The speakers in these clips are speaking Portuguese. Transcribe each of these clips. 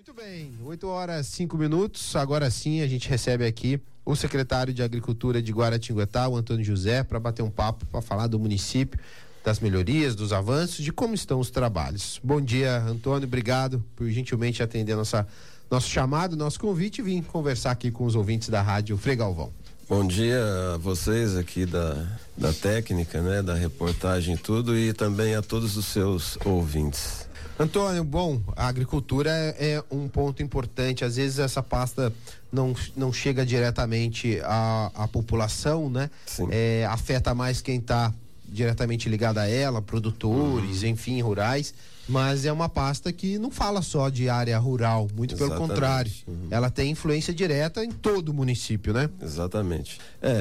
Muito bem, 8h05. Agora sim a gente recebe aqui o secretário de Agricultura de Guaratinguetá, o Antônio José, para bater um papo, para falar do município, das melhorias, dos avanços, de como estão os trabalhos. Bom dia, Antônio, obrigado por gentilmente atender nosso chamado, nosso convite e vir conversar aqui com os ouvintes da Rádio Frei Galvão. Bom dia a vocês aqui da técnica, né, da reportagem e tudo, e também a todos os seus ouvintes. Antônio, bom, a agricultura é um ponto importante, às vezes essa pasta não chega diretamente à população, né? Afeta mais quem está diretamente ligado a ela, produtores, enfim, rurais, mas é uma pasta que não fala só de área rural, muito pelo contrário, ela tem influência direta em todo o município, né? Exatamente.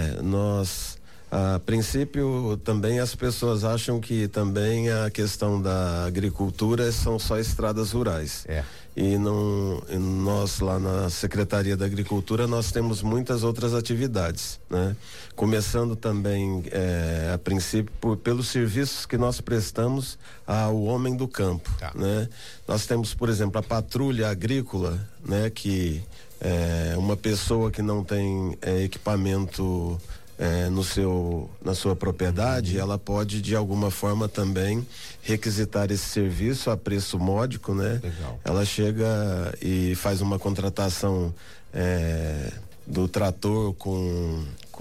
A princípio, também as pessoas acham que também a questão da agricultura são só estradas rurais. E nós lá na Secretaria da Agricultura nós temos muitas outras atividades, né? Começando também a princípio pelos serviços que nós prestamos ao homem do campo, né? Nós temos, por exemplo, a patrulha agrícola, né? Que uma pessoa que não tem equipamento na sua propriedade, ela pode de alguma forma também requisitar esse serviço a preço módico, né? Legal. Ela chega e faz uma contratação do trator com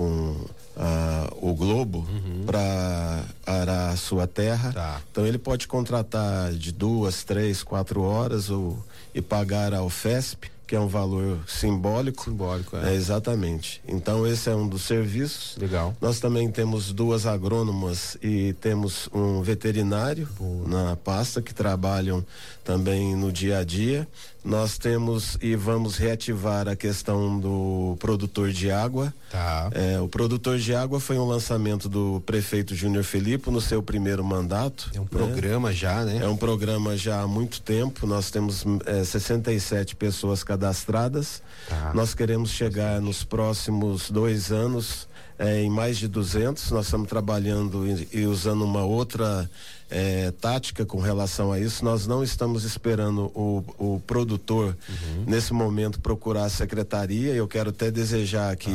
o Globo para arar a sua terra. Então ele pode contratar de 2, 3, 4 horas e pagar ao FESP, que é um valor simbólico. Exatamente. Então esse é um dos serviços. Legal. Nós também temos 2 agrônomas e temos um veterinário na pasta que trabalham também no dia a dia. Nós temos e vamos reativar a questão do produtor de água. O produtor de água foi um lançamento do prefeito Júnior Filipe no seu primeiro mandato. É um programa já, né? É um programa já há muito tempo. Nós temos 67 pessoas cadastradas. Nós queremos chegar nos próximos 2 anos em mais de 200. Nós estamos trabalhando e usando uma outra tática com relação a isso. Nós não estamos esperando o produtor nesse momento procurar a secretaria. Eu quero até desejar aqui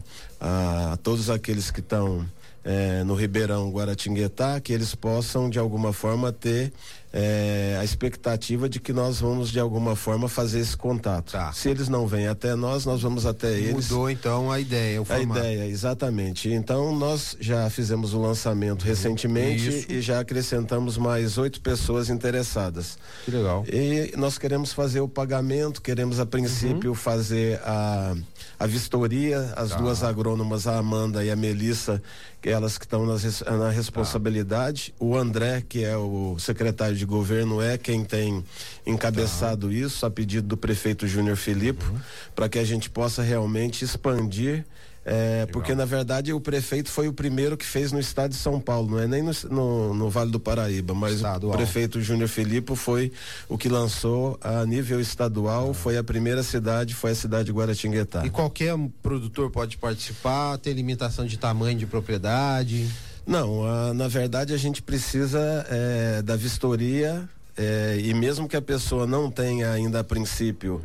a todos aqueles que estão no Ribeirão Guaratinguetá, que eles possam de alguma forma ter a expectativa de que nós vamos de alguma forma fazer esse contato. Se eles não vêm até nós vamos até eles. Mudou então a ideia, o formato. A ideia, exatamente. Então nós já fizemos o lançamento recentemente e já acrescentamos mais 8 pessoas interessadas. Que legal. E nós queremos fazer o pagamento, queremos a princípio fazer a vistoria, as 2 agrônomas, a Amanda e a Melissa, elas que estão na responsabilidade. O André, que é o secretário de governo, é quem tem encabeçado isso a pedido do prefeito Júnior Filipe, para que a gente possa realmente expandir, porque na verdade o prefeito foi o primeiro que fez no estado de São Paulo, não é nem no Vale do Paraíba, mas o prefeito Júnior Filipe foi o que lançou a nível estadual, foi a primeira cidade, foi a cidade de Guaratinguetá. E qualquer produtor pode participar, tem limitação de tamanho de propriedade? Não, na verdade a gente precisa da vistoria, e mesmo que a pessoa não tenha ainda a princípio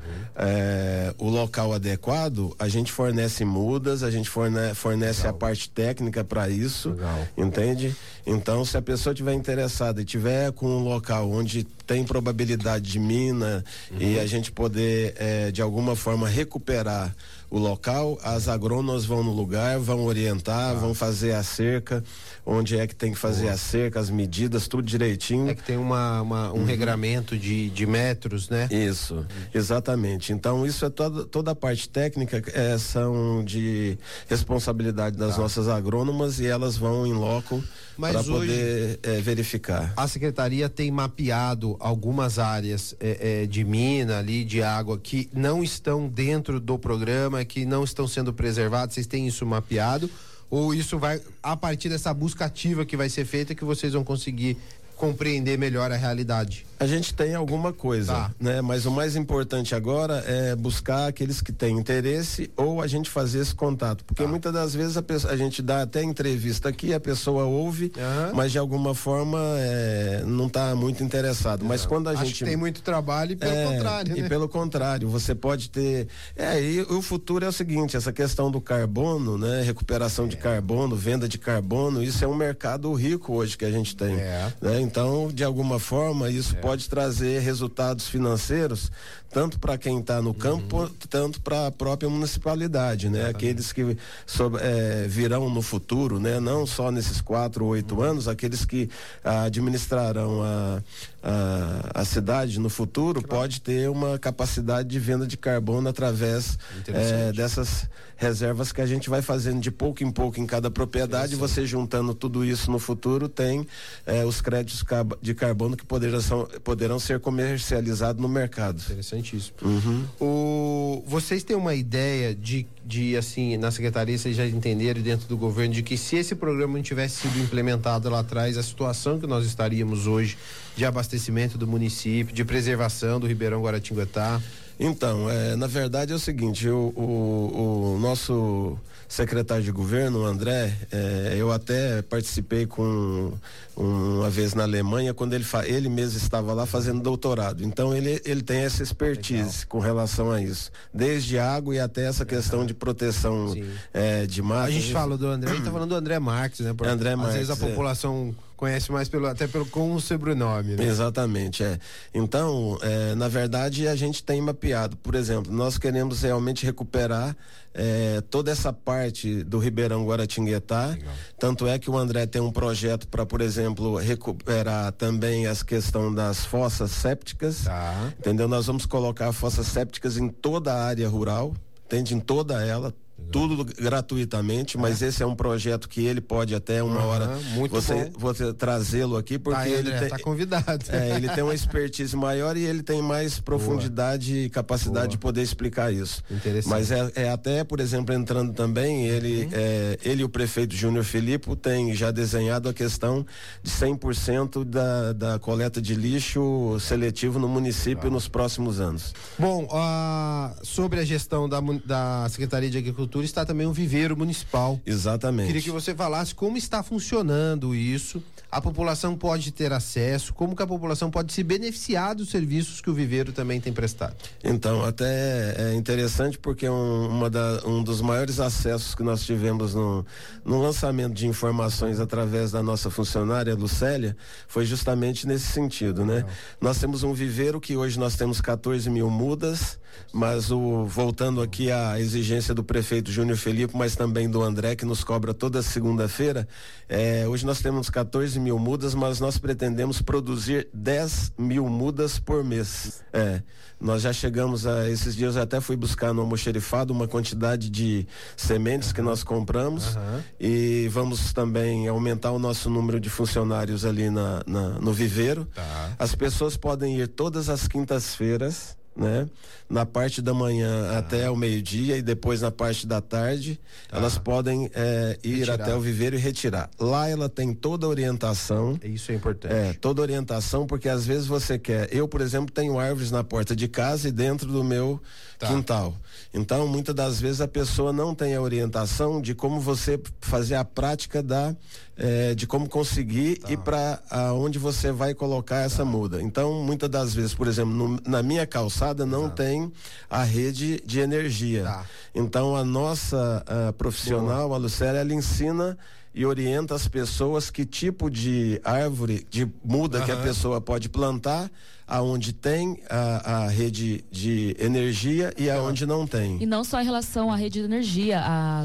o local adequado, a gente fornece mudas, a gente fornece a parte técnica para isso, entende? Então, se a pessoa tiver interessada e tiver com um local onde tem probabilidade de mina e a gente poder de alguma forma recuperar o local, as agrônomas vão no lugar, vão orientar, vão fazer a cerca, onde é que tem que fazer a cerca, as medidas, tudo direitinho. É que tem um regramento de metros, né? Isso, exatamente. Então isso é toda a parte técnica são de responsabilidade das nossas agrônomas e elas vão em loco para poder verificar. A secretaria tem mapeado algumas áreas de mina ali, de água, que não estão dentro do programa, que não estão sendo preservadas. Vocês têm isso mapeado? Ou isso vai, a partir dessa busca ativa que vai ser feita, que vocês vão conseguir compreender melhor a realidade? A gente tem alguma coisa, né? Mas o mais importante agora é buscar aqueles que têm interesse ou a gente fazer esse contato, porque muitas das vezes a gente dá até entrevista aqui, a pessoa ouve, mas de alguma forma não está muito interessado. Mas quando a gente tem muito trabalho e pelo contrário, né? E pelo contrário, você pode ter, e o futuro é o seguinte, essa questão do carbono, né? Recuperação de carbono, venda de carbono, isso é um mercado rico hoje que a gente tem, né? Então, de alguma forma, isso pode trazer resultados financeiros tanto para quem está no campo, tanto para a própria municipalidade, né? Aqueles que virão no futuro, né? Não só nesses 4 ou 8 anos, aqueles que administrarão a cidade no futuro, pode ter uma capacidade de venda de carbono através dessas reservas que a gente vai fazendo de pouco em pouco em cada propriedade. Você juntando tudo isso no futuro tem os créditos de carbono que poderão ser comercializados no mercado. Interessantíssimo. Vocês têm uma ideia de assim, na secretaria vocês já entenderam dentro do governo de que se esse programa não tivesse sido implementado lá atrás, a situação que nós estaríamos hoje de abastecimento do município, de preservação do Ribeirão Guaratinguetá? Então, na verdade é o seguinte, o nosso secretário de governo, o André, eu até participei uma vez na Alemanha, quando ele mesmo estava lá fazendo doutorado. Então ele tem essa expertise com relação a isso. Desde água e até essa questão de proteção de matas. A gente fala do André, a gente tá falando do André Marques, né? André Marques. Às vezes a população conhece mais com o sobrenome, né? Exatamente, Então, na verdade, a gente tem mapeado, por exemplo, nós queremos realmente recuperar toda essa parte do Ribeirão Guaratinguetá. Legal. Tanto é que o André tem um projeto para, por exemplo, recuperar também as questões das fossas sépticas, entendeu? Nós vamos colocar fossas sépticas em toda a área rural, entende? Em toda ela, tudo gratuitamente, mas esse é um projeto que ele pode até uma hora você trazê-lo aqui, porque ele tá convidado. Ele tem uma expertise maior e ele tem mais profundidade e capacidade de poder explicar isso. Mas até, por exemplo, entrando também, ele e o prefeito Júnior Filipe tem já desenhado a questão de 100% da coleta de lixo seletivo no município nos próximos anos. Bom, sobre a gestão da Secretaria de Agricultura está também um viveiro municipal. Exatamente. Queria que você falasse como está funcionando isso, a população pode ter acesso, como que a população pode se beneficiar dos serviços que o viveiro também tem prestado. Então, até é interessante porque um dos maiores acessos que nós tivemos no lançamento de informações através da nossa funcionária Lucélia foi justamente nesse sentido, né? Nós temos um viveiro que hoje nós temos 14 mil mudas, mas voltando aqui à exigência do prefeito Júnior Filipe, mas também do André, que nos cobra toda segunda-feira, hoje nós temos 14 mil mudas, mas nós pretendemos produzir 10 mil mudas por mês. Nós já chegamos esses dias, eu até fui buscar no almoxerifado uma quantidade de sementes que nós compramos e vamos também aumentar o nosso número de funcionários ali no viveiro. As pessoas podem ir todas as quintas-feiras, né? Na parte da manhã até o meio-dia e depois na parte da tarde elas podem ir até o viveiro e retirar. Lá ela tem toda a orientação. Isso é importante. Toda a orientação, porque às vezes você eu, por exemplo, tenho árvores na porta de casa e dentro do meu quintal. Então, muitas das vezes a pessoa não tem a orientação de como você fazer a prática de como conseguir ir para onde você vai colocar essa muda. Então, muitas das vezes, por exemplo, na minha calçada não tem a rede de energia. Então, a nossa profissional, a Lucélia, ela ensina e orienta as pessoas que tipo de árvore, de muda que a pessoa pode plantar, aonde tem a rede de energia e aonde não tem. E não só em relação à rede de energia,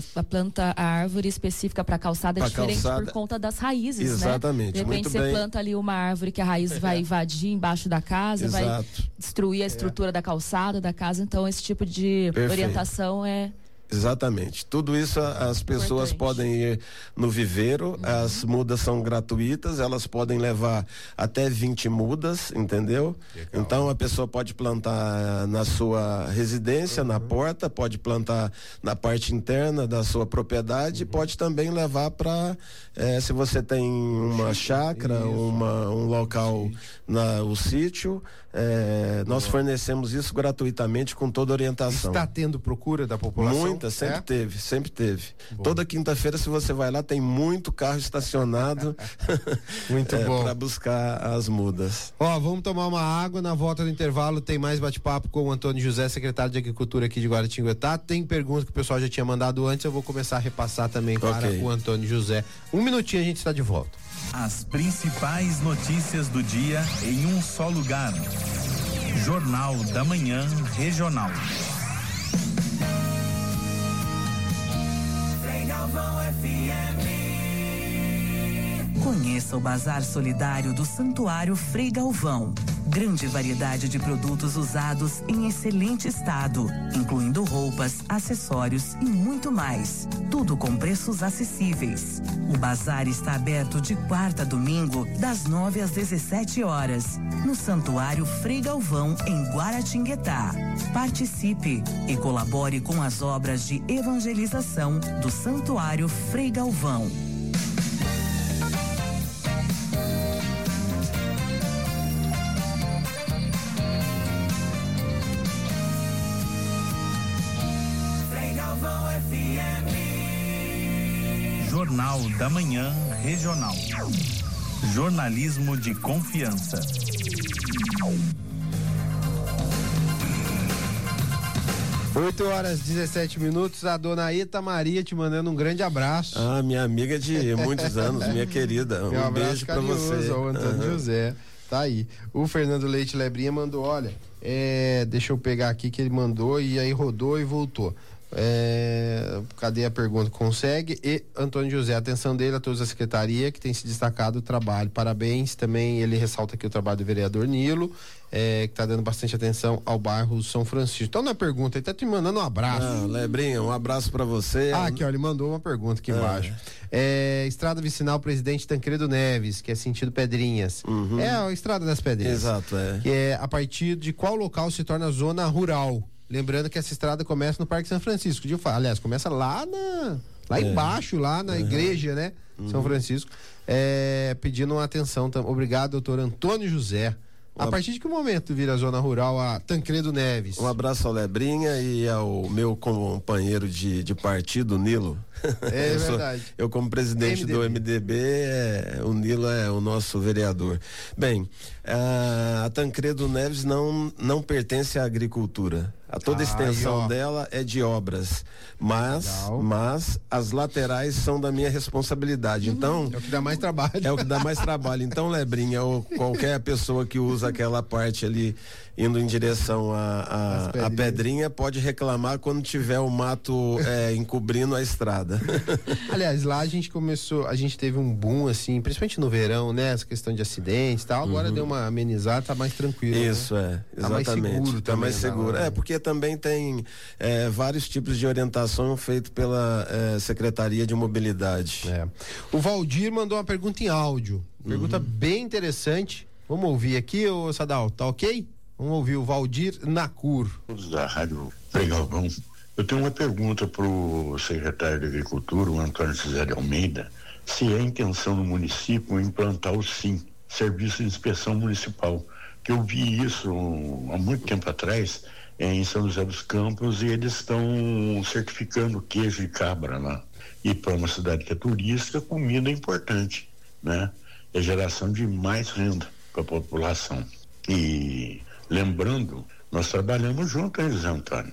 a árvore específica para calçada é diferente por conta das raízes, exatamente, né? De repente você planta ali uma árvore que a raiz vai invadir embaixo da casa, vai destruir a estrutura da calçada da casa, então esse tipo de orientação é Exatamente. Tudo isso as pessoas podem ir no viveiro, as mudas são gratuitas, elas podem levar até 20 mudas, entendeu? Legal. Então a pessoa pode plantar na sua residência, na porta, pode plantar na parte interna da sua propriedade, pode também levar para se você tem uma chácara, um local o sítio, nós fornecemos isso gratuitamente com toda orientação. Está tendo procura da população? Muita, sempre teve. Bom. Toda quinta-feira, se você vai lá, tem muito carro estacionado muito bom para buscar as mudas. Vamos tomar uma água, na volta do intervalo tem mais bate-papo com o Antônio José, secretário de Agricultura aqui de Guaratinguetá. Tem pergunta que o pessoal já tinha mandado antes, eu vou começar a repassar também para o Antônio José. Um minutinho, a gente está de volta. As principais notícias do dia em um só lugar. Jornal da Manhã Regional. Conheça o Bazar Solidário do Santuário Frei Galvão. Grande variedade de produtos usados em excelente estado, incluindo roupas, acessórios e muito mais. Tudo com preços acessíveis. O bazar está aberto de quarta a domingo, das 9 às 17 horas, no Santuário Frei Galvão, em Guaratinguetá. Participe e colabore com as obras de evangelização do Santuário Frei Galvão. Jornal da Manhã Regional. Jornalismo de confiança. Oito horas 17 minutos, a dona Eta Maria te mandando um grande abraço. Minha amiga de muitos anos, minha querida. Um beijo pra você. O Antônio José, tá aí. O Fernando Leite Lebrinha mandou, olha, deixa eu pegar aqui que ele mandou e aí rodou e voltou. Cadê a pergunta? Consegue? E Antônio José, a atenção dele a todos da secretaria que tem se destacado o trabalho, parabéns. Também ele ressalta aqui o trabalho do vereador Nilo, que está dando bastante atenção ao bairro São Francisco. Então na pergunta, ele tá te mandando um abraço. Lebrinha, um abraço para você. Aqui, ó, ele mandou uma pergunta aqui embaixo. Estrada Vicinal Presidente Tancredo Neves, que é sentido Pedrinhas. A Estrada das Pedrinhas. Exato, que é a partir de qual local se torna zona rural? Lembrando que essa estrada começa no Parque São Francisco. Aliás, começa lá embaixo, lá na igreja, né? São Francisco. Pedindo uma atenção. Obrigado, doutor Antônio José. A partir de que momento vira zona rural a Tancredo Neves? Um abraço ao Lebrinha e ao meu companheiro de partido, Nilo. Verdade. Eu como presidente do MDB, o Nilo é o nosso vereador. Bem, a Tancredo Neves não pertence à agricultura. Toda a extensão dela é de obras, mas as laterais são da minha responsabilidade. Então é o que dá mais trabalho. É o que dá mais trabalho. Então, Lebrinha, ou qualquer pessoa que usa aquela parte ali indo em direção à Pedrinha pode reclamar quando tiver o mato encobrindo a estrada. Aliás, lá a gente teve um boom assim, principalmente no verão, né? Essa questão de acidentes e tal, agora deu uma amenizada, tá mais tranquilo. Isso, exatamente. Tá mais seguro tá mais seguro. Porque também tem vários tipos de orientação feito pela Secretaria de Mobilidade. O Valdir mandou uma pergunta em áudio, pergunta bem interessante. Vamos ouvir aqui, ô Sadal, tá ok? Vamos ouvir o Valdir Nacur. Da Rádio Frei Galvão. Eu tenho uma pergunta para o secretário de Agricultura, o Antônio José de Almeida, se é intenção do município implantar o SIM, Serviço de Inspeção Municipal, que eu vi isso há muito tempo atrás em São José dos Campos, e eles estão certificando queijo de cabra lá. E para uma cidade que é turística, comida é importante, né? É geração de mais renda para a população. E lembrando, nós trabalhamos juntos, hein, Zé Antônio?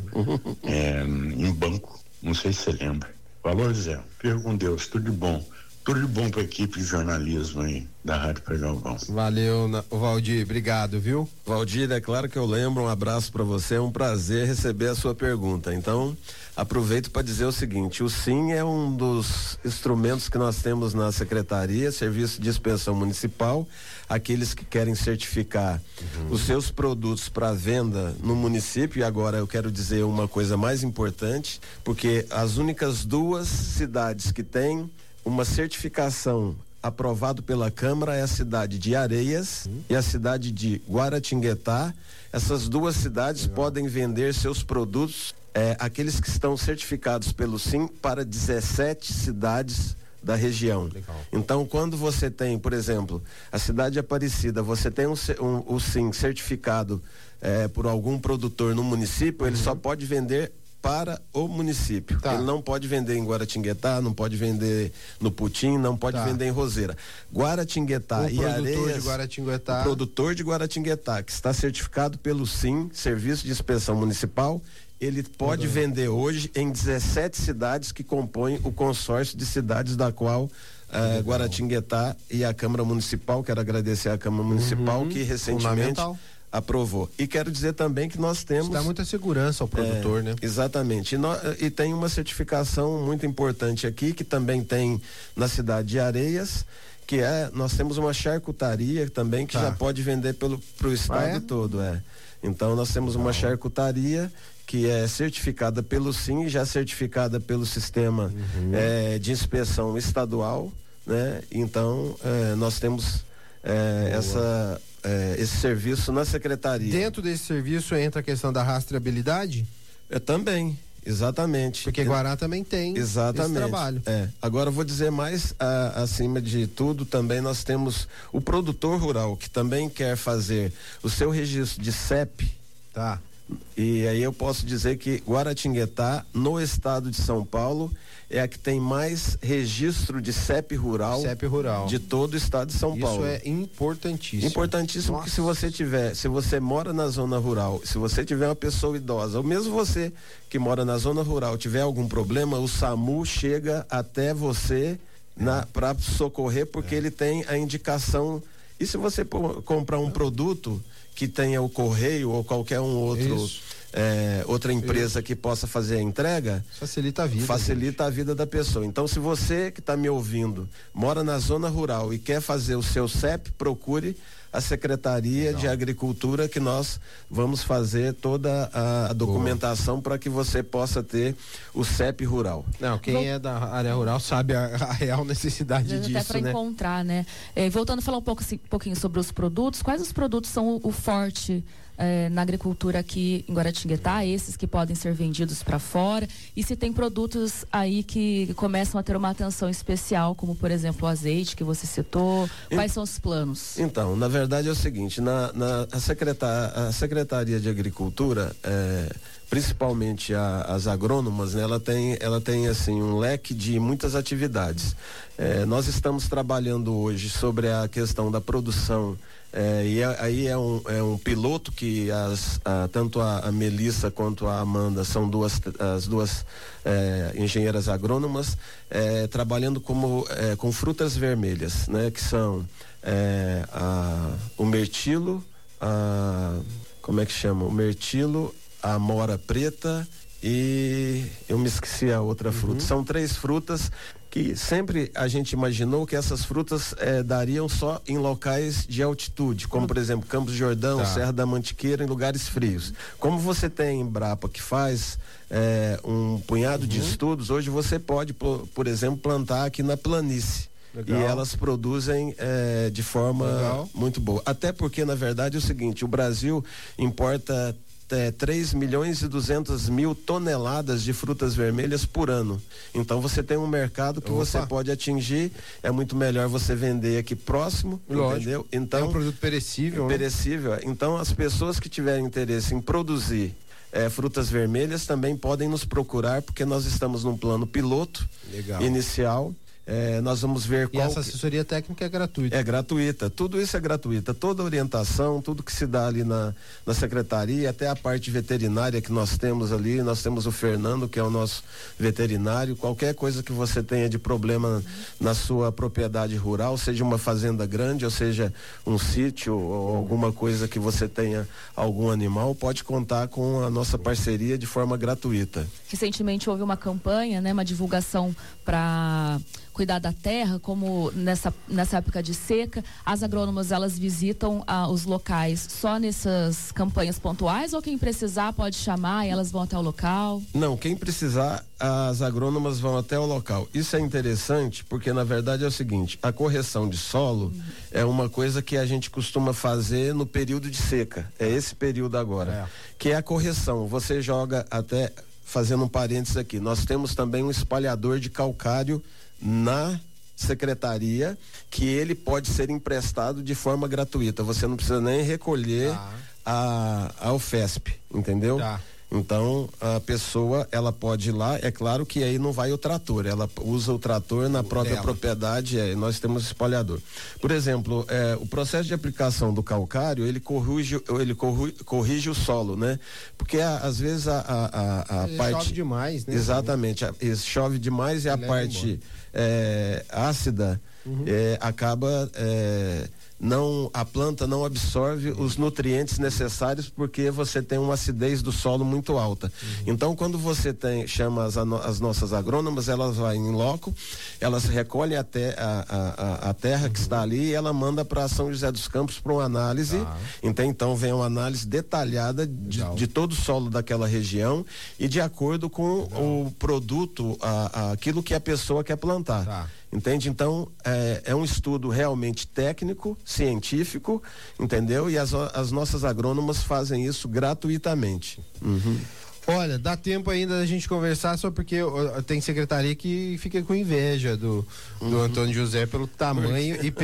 Em banco, não sei se você lembra. Falou, Zé, fica com Deus, tudo de bom. Tudo de bom para a equipe de jornalismo aí da Rádio Frei Galvão. Valeu, Valdir, obrigado, viu? Valdir, é claro que eu lembro, um abraço para você, é um prazer receber a sua pergunta. Então, aproveito para dizer o seguinte: o SIM é um dos instrumentos que nós temos na Secretaria, Serviço de Inspeção Municipal. Aqueles que querem certificar os seus produtos para venda no município. E agora eu quero dizer uma coisa mais importante, porque as únicas 2 cidades que têm uma certificação aprovado pela Câmara é a cidade de Areias e a cidade de Guaratinguetá. Essas 2 cidades podem vender seus produtos, aqueles que estão certificados pelo SIM, para 17 cidades da região. Legal. Então, quando você tem, por exemplo, a cidade de Aparecida, você tem o SIM certificado por algum produtor no município, ele só pode vender para o município. Ele não pode vender em Guaratinguetá, não pode vender no Putim, não pode vender em Roseira. Guaratinguetá e Areias, o produtor de Guaratinguetá, que está certificado pelo SIM, Serviço de Inspeção Municipal, ele pode vender hoje em 17 cidades que compõem o consórcio de cidades da qual Guaratinguetá e a Câmara Municipal, quero agradecer à Câmara Municipal que recentemente aprovou. E quero dizer também que nós temos... Isso dá muita segurança ao produtor, né? Exatamente. E tem uma certificação muito importante aqui, que também tem na cidade de Areias, que nós temos uma charcutaria também que já pode vender pro estado todo, Então nós temos uma charcutaria que é certificada pelo SIM, já certificada pelo sistema de inspeção estadual, né? Então nós temos esse serviço na secretaria. Dentro desse serviço entra a questão da rastreabilidade? Também, exatamente. Porque Guará também tem esse trabalho. Agora eu vou dizer mais, acima de tudo, também nós temos o produtor rural que também quer fazer o seu registro de CEP. E aí eu posso dizer que Guaratinguetá, no estado de São Paulo, é a que tem mais registro de CEP rural de todo o estado de São Paulo. Isso é importantíssimo. Importantíssimo. Nossa. Porque se você mora na zona rural, se você tiver uma pessoa idosa, ou mesmo você que mora na zona rural tiver algum problema, o SAMU chega até você para socorrer, porque ele tem a indicação. E se você comprar um produto que tenha o correio ou qualquer outra empresa que possa fazer a entrega, facilita a vida da pessoa. Então, se você que está me ouvindo mora na zona rural e quer fazer o seu CEP, procure a Secretaria de Agricultura, que nós vamos fazer toda a documentação para que você possa ter o CEP rural. Quem é da área rural sabe a real necessidade disso, até para encontrar, né? Voltando a falar um pouquinho sobre os produtos, quais os produtos são o forte na agricultura aqui em Guaratinguetá, esses que podem ser vendidos para fora, e se tem produtos aí que começam a ter uma atenção especial, como por exemplo o azeite que você citou, quais são os planos? Então, na verdade é o seguinte, a Secretaria de Agricultura, principalmente as agrônomas, né, ela tem assim um leque de muitas atividades. Nós estamos trabalhando hoje sobre a questão da produção, e aí é um piloto que tanto a Melissa quanto a Amanda são as duas engenheiras agrônomas, trabalhando com frutas vermelhas, né, que são o mirtilo, como é que chama? O mirtilo, a amora preta e eu me esqueci a outra fruta. São 3 frutas que sempre a gente imaginou que essas frutas dariam só em locais de altitude, como por exemplo Campos de Jordão, Serra da Mantiqueira, em lugares frios. Como você tem Embrapa que faz um punhado de estudos, hoje você pode, por exemplo, plantar aqui na planície. Legal. E elas produzem de forma muito boa. Até porque, na verdade, é o seguinte, o Brasil importa 3.200.000 toneladas de frutas vermelhas por ano. Então você tem um mercado que você pode atingir, é muito melhor você vender aqui próximo, entendeu? Então, é um produto perecível. Perecível. Então as pessoas que tiverem interesse em produzir frutas vermelhas também podem nos procurar, porque nós estamos num plano piloto inicial. nós vamos ver qual... E essa assessoria técnica é gratuita? É gratuita, tudo isso é gratuita, toda orientação, tudo que se dá ali na secretaria, até a parte veterinária que nós temos ali, nós temos o Fernando, que é o nosso veterinário, qualquer coisa que você tenha de problema na sua propriedade rural, seja uma fazenda grande, ou seja um sítio, ou alguma coisa que você tenha algum animal, pode contar com a nossa parceria de forma gratuita. Recentemente houve uma campanha, né, uma divulgação para cuidar da terra, como nessa época de seca, as agrônomas elas visitam os locais só nessas campanhas pontuais, ou quem precisar pode chamar e elas vão até o local? Não, quem precisar, as agrônomas vão até o local. Isso é interessante porque na verdade é o seguinte, a correção de solo é uma coisa que a gente costuma fazer no período de seca, é esse período agora, que é a correção, você joga até, fazendo um parênteses aqui, nós temos também um espalhador de calcário na secretaria, que ele pode ser emprestado de forma gratuita, você não precisa nem recolher a UFESP, entendeu? Então a pessoa ela pode ir lá, é claro que aí não vai o trator, ela usa o trator na própria propriedade, nós temos espalhador. Por exemplo, o processo de aplicação do calcário, ele corrige o solo, né? Porque às vezes a parte chove demais, né? Exatamente, chove demais e a parte ácida acaba a planta não absorve os nutrientes necessários porque você tem uma acidez do solo muito alta. Então, quando você chama as nossas agrônomas, elas vão em loco, elas recolhem a terra que está ali e ela manda para São José dos Campos para uma análise. Então vem uma análise detalhada de todo o solo daquela região e de acordo com o produto, aquilo que a pessoa quer plantar. Entende? Então, é um estudo realmente técnico, científico, entendeu? E as nossas agrônomas fazem isso gratuitamente. Olha, dá tempo ainda da gente conversar, só porque tem secretaria que fica com inveja do Antônio José pelo tamanho e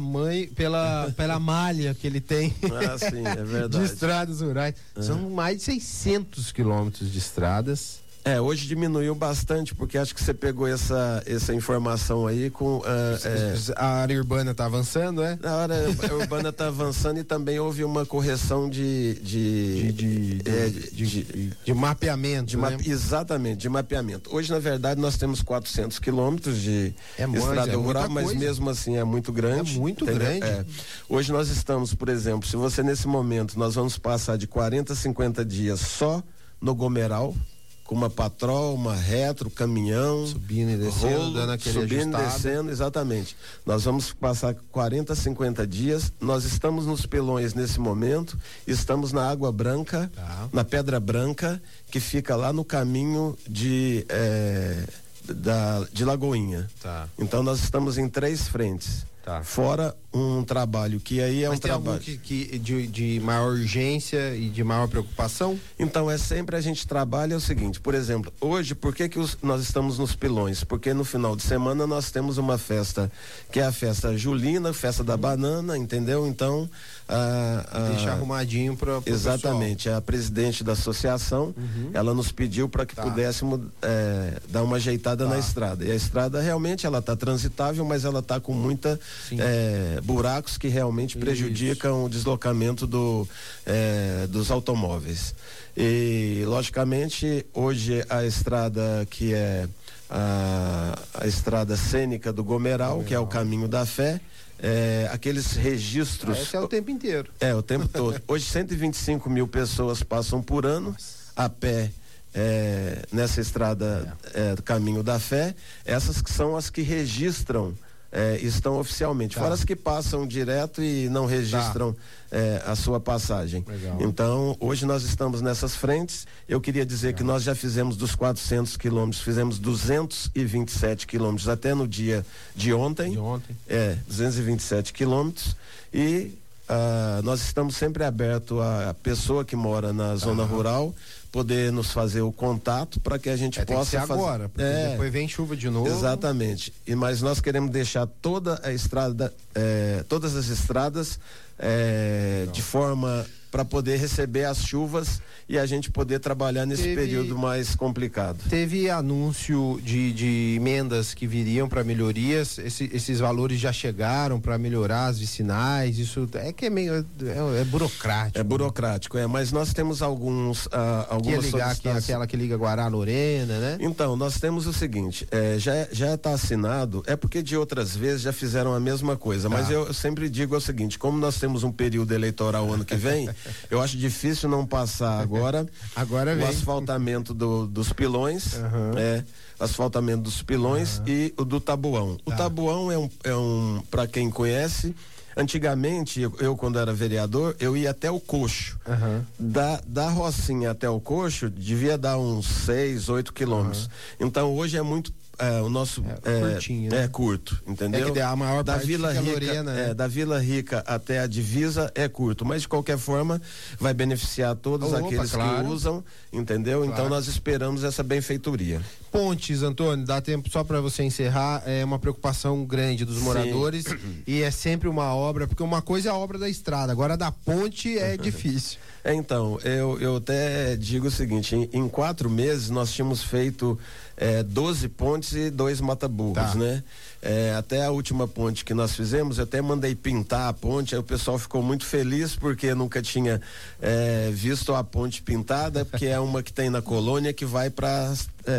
pela malha que ele tem sim, é verdade. de estradas rurais. São mais de 600 quilômetros de estradas. Hoje diminuiu bastante, porque acho que você pegou essa informação aí com... a área urbana está avançando, A área urbana está avançando e também houve uma correção de mapeamento. Exatamente, de mapeamento. Hoje, na verdade, nós temos 400 quilômetros de estrada rural, mas mesmo assim é muito grande. É muito grande. Hoje nós estamos, por exemplo, se você nesse momento, nós vamos passar de 40 a 50 dias só no Gomeral, com uma patrol, uma retro, caminhão, subindo e descendo, dando aquele ajustado. Descendo, exatamente. Nós vamos passar 40, 50 dias, nós estamos nos Pelões nesse momento, estamos na Água Branca, na Pedra Branca, que fica lá no caminho de Lagoinha. Então nós estamos em 3 frentes. Fora um trabalho que aí Mas um trabalho de maior urgência e de maior preocupação? Então sempre a gente trabalha o seguinte, por exemplo, hoje por que nós estamos nos Pilões? Porque no final de semana nós temos uma festa que é a festa julina, festa da banana, entendeu? Então deixar arrumadinho para exatamente, pessoal. A presidente da associação, ela nos pediu para que pudéssemos dar uma ajeitada na estrada, e a estrada realmente ela está transitável, mas ela está com muita buracos que realmente prejudicam o deslocamento dos automóveis. E logicamente hoje a estrada que é a estrada cênica do Gomeral, que é o Caminho da Fé, aqueles registros. Esse é o tempo inteiro. O tempo todo. Hoje 125 mil pessoas passam por ano a pé nessa estrada do Caminho da Fé. Essas que são as que registram, estão oficialmente. Fora as que passam direto e não registram a sua passagem. Legal. Então, hoje nós estamos nessas frentes. Eu queria dizer que nós já fizemos dos 400 quilômetros, fizemos 227 quilômetros até no dia de ontem. 227 quilômetros. E nós estamos sempre abertos à pessoa que mora na zona rural poder nos fazer o contato para que a gente possa fazer agora, porque depois vem chuva de novo. Exatamente. Mas nós queremos deixar toda a estrada, todas as estradas de forma para poder receber as chuvas e a gente poder trabalhar nesse período mais complicado. Teve anúncio de emendas que viriam para melhorias, esses valores já chegaram para melhorar as vicinais, isso é que é meio burocrático. É burocrático, mas nós temos algumas aquela que liga Guará-Lorena, né? Então, nós temos o seguinte, já está assinado, é porque de outras vezes já fizeram a mesma coisa, mas eu sempre digo o seguinte, como nós temos um período eleitoral ano que vem, eu acho difícil não passar agora o asfaltamento dos pilões, asfaltamento dos pilões e o do tabuão. O tabuão é um para quem conhece, antigamente, eu quando era vereador, eu ia até o Coxo. Da Rocinha até o Coxo, devia dar uns 6, 8 quilômetros. Então, hoje é muito o nosso curtinho, né? É curto, entendeu? A maior da parte Vila Rica, Lorena, né? Da Vila Rica até a divisa é curto, mas de qualquer forma vai beneficiar todos aqueles que usam, entendeu? Claro. Então nós esperamos essa benfeitoria. Pontes, Antônio, dá tempo só para você encerrar, é uma preocupação grande dos moradores e é sempre uma obra, porque uma coisa é a obra da estrada, agora da ponte é difícil. Então, eu até digo o seguinte, em 4 meses nós tínhamos feito 12 pontes e 2 mata-burros, né? Até a última ponte que nós fizemos, eu até mandei pintar a ponte, aí o pessoal ficou muito feliz porque nunca tinha visto a ponte pintada, porque é uma que tem na colônia que vai para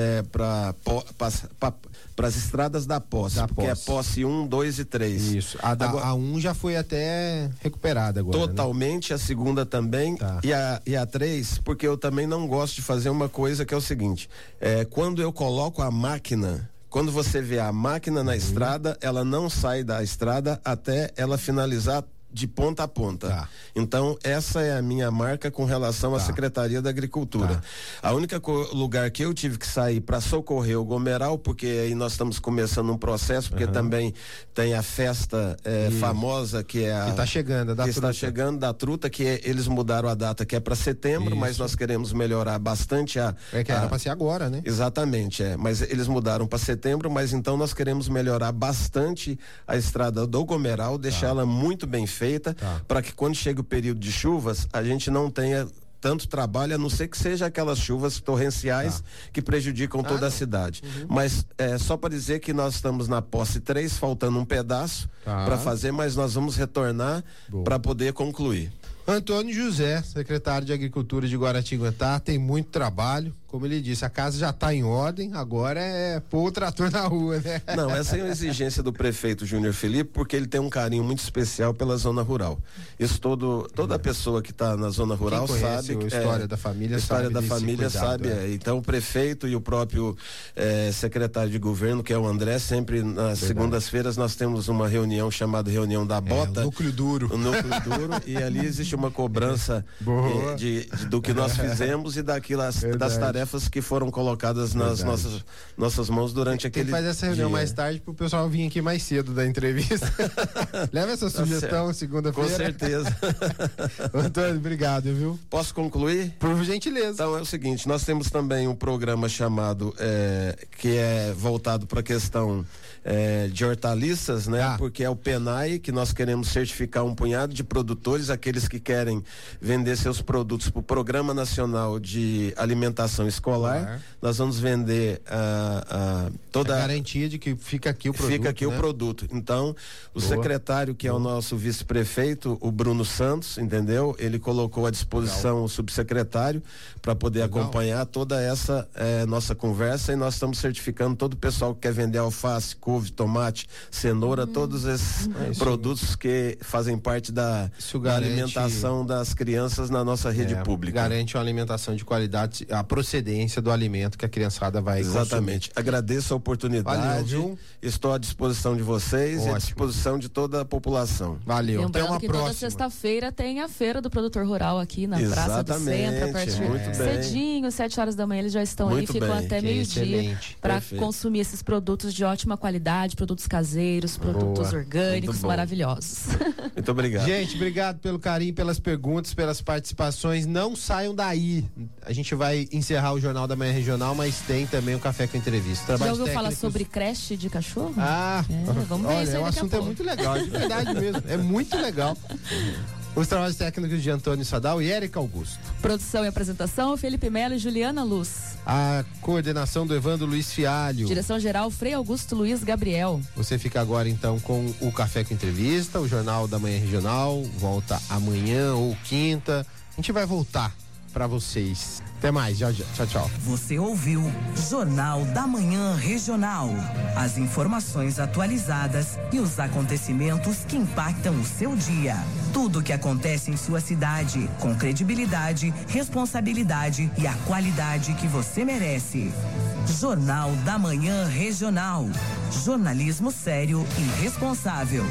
as estradas da Posse, porque é Posse 1, 2 e 3. Isso, a 1 já foi até recuperada agora. Totalmente, né? A segunda também, e a 3, porque eu também não gosto de fazer uma coisa que é o seguinte, quando eu coloco a máquina, quando você vê a máquina na estrada, ela não sai da estrada até ela finalizar de ponta a ponta. Então, essa é a minha marca com relação à Secretaria da Agricultura. A única lugar que eu tive que sair para socorrer o Gomeral, porque aí nós estamos começando um processo, porque também tem a festa famosa que é que está chegando, da Truta, que eles mudaram a data, que é para setembro, mas nós queremos melhorar bastante que era para ser agora, né? Exatamente, mas eles mudaram para setembro, mas então nós queremos melhorar bastante a estrada do Gomeral, deixá-la muito bem feita, para que quando chega o período de chuvas, a gente não tenha tanto trabalho, a não ser que seja aquelas chuvas torrenciais que prejudicam toda a cidade. Mas só para dizer que nós estamos na Posse 3, faltando um pedaço para fazer, mas nós vamos retornar para poder concluir. Antônio José, secretário de Agricultura de Guaratinguetá, tem muito trabalho, como ele disse, a casa já está em ordem, agora é pôr o trator na rua, né? Não, essa é uma exigência do prefeito Júnior Felipe, porque ele tem um carinho muito especial pela zona rural. Isso toda pessoa que está na zona rural sabe. A história da família sabe. Então o prefeito e o próprio secretário de governo, que é o André, sempre nas segundas-feiras nós temos uma reunião chamada Reunião da Bota. O núcleo duro. E ali existe uma cobrança do que nós fizemos e das tarefas que foram colocadas nas nossas mãos durante aquele dia. Faz essa reunião mais tarde pro pessoal vir aqui mais cedo da entrevista. Leva essa sugestão segunda-feira. Com certeza. Antônio, obrigado, viu? Posso concluir? Por gentileza. Então é o seguinte, nós temos também um programa chamado que é voltado para a questão de hortaliças, né? Porque é o PENAI, que nós queremos certificar um punhado de produtores, aqueles que querem vender seus produtos para o Programa Nacional de Alimentação Escolar. Nós vamos vender toda a garantia de que fica aqui o produto. Fica aqui o produto. Então, o secretário, que é o nosso vice-prefeito, o Bruno Santos, entendeu? Ele colocou à disposição o subsecretário para poder acompanhar toda essa nossa conversa, e nós estamos certificando todo o pessoal que quer vender alface, couve, tomate, cenoura, todos esses produtos que fazem parte da alimentação das crianças na nossa rede pública. Garante uma alimentação de qualidade, a procedência do alimento que a criançada vai Exatamente. Consumir. Agradeço a oportunidade. Valeu, estou à disposição de vocês e à disposição de toda a população. Valeu. Lembrando que toda sexta-feira tem a feira do produtor rural aqui na Praça do Centro, a partir cedinho, 7 horas da manhã eles já estão aí, ficam até meio-dia para consumir esses produtos de ótima qualidade, produtos caseiros, produtos orgânicos, maravilhosos. Muito obrigado. Gente, obrigado pelo carinho, pelas perguntas, pelas participações. Não saiam daí. A gente vai encerrar o Jornal da Manhã Regional, mas tem também o Café com Entrevista. Já ouviu falar sobre creche de cachorro? Vamos ver. Olha, o assunto é muito legal, de verdade mesmo. É muito legal. Os trabalhos técnicos de Antônio Sadal e Érica Augusto. Produção e apresentação, Felipe Melo e Juliana Luz. A coordenação do Evandro Luiz Fialho. Direção-geral, Frei Augusto Luiz Gabriel. Você fica agora então com o Café com Entrevista, o Jornal da Manhã Regional, volta amanhã ou quinta. A gente vai voltar para vocês. Até mais, tchau, tchau. Você ouviu Jornal da Manhã Regional. As informações atualizadas e os acontecimentos que impactam o seu dia. Tudo o que acontece em sua cidade, com credibilidade, responsabilidade e a qualidade que você merece. Jornal da Manhã Regional. Jornalismo sério e responsável.